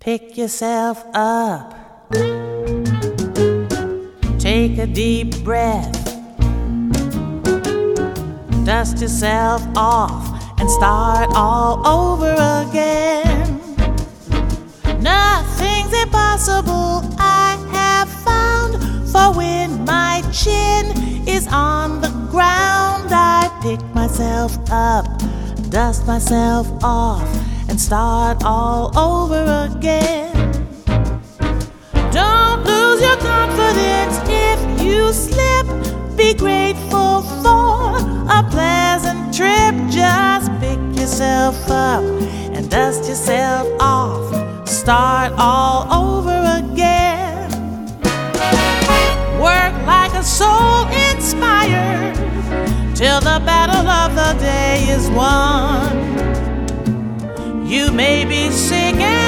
Pick yourself up. Take a deep breath. Dust yourself off and start all over again. Nothing's impossible, I have found. For when my chin is on the ground, I pick myself up, dust myself off, and start all over again. Don't lose your confidence if you slip. Be grateful for a pleasant trip. Just pick yourself up and dust yourself off. Start all over again. Work like a soul inspired till the battle of the day is won. You may be singing